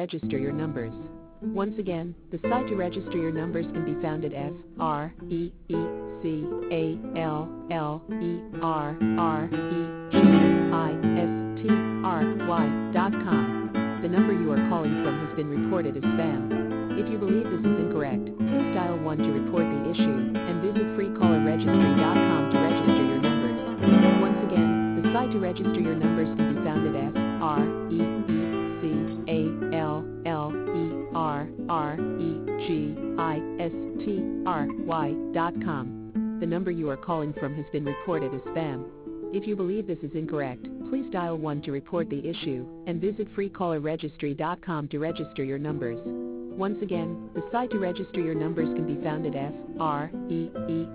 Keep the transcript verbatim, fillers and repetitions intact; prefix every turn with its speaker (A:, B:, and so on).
A: register your numbers. Once again, the site to register your numbers can be found at F R E E C A L L E R R E G I S T R Y dot com. The number you are calling from has been reported as spam. If you believe this is incorrect, please dial one to report the issue, and visit free caller registry dot com to register your numbers. Once again, the site to register your numbers can be found at F R E E C A L L E R R E G I S T R Y dot com. The number you are calling from has been reported as spam. If you believe this is incorrect, please dial one to report the issue, and visit free caller registry dot com to register your numbers. Once again, the site to register your numbers can be found at F R E E